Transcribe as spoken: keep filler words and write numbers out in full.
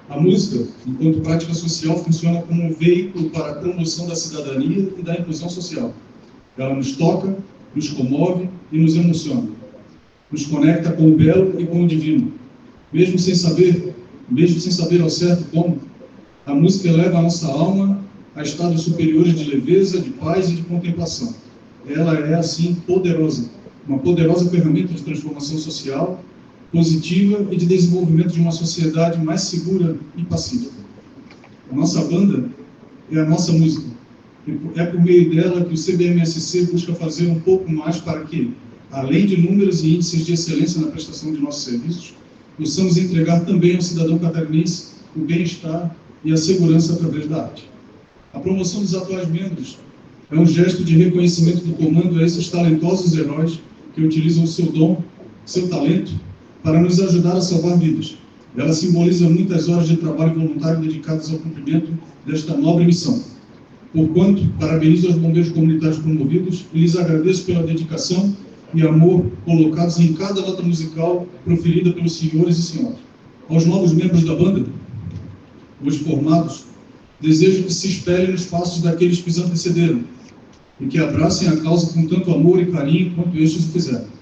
A música, enquanto prática social, funciona como um veículo para a promoção da cidadania e da inclusão social. Ela nos toca, nos comove e nos emociona. Nos conecta com o belo e com o divino. Mesmo sem saber, mesmo sem saber ao certo como, a música eleva a nossa alma a estados superiores de leveza, de paz e de contemplação. Ela é, assim, poderosa, uma poderosa ferramenta de transformação social, positiva e de desenvolvimento de uma sociedade mais segura e pacífica. A nossa banda é a nossa música. É por meio dela que o C B M S C busca fazer um pouco mais para que, além de números e índices de excelência na prestação de nossos serviços, possamos entregar também ao cidadão catarinense o bem-estar e a segurança através da arte. A promoção dos atuais membros é um gesto de reconhecimento do comando a esses talentosos heróis que utilizam o seu dom, seu talento, para nos ajudar a salvar vidas. Ela simboliza muitas horas de trabalho voluntário dedicadas ao cumprimento desta nobre missão. Porquanto, parabenizo aos bombeiros comunitários promovidos e lhes agradeço pela dedicação e amor colocados em cada nota musical proferida pelos senhores e senhoras. Aos novos membros da banda, hoje formados, desejo que se espelhem nos passos daqueles que os antecederam e que abracem a causa com tanto amor e carinho quanto estes o fizeram.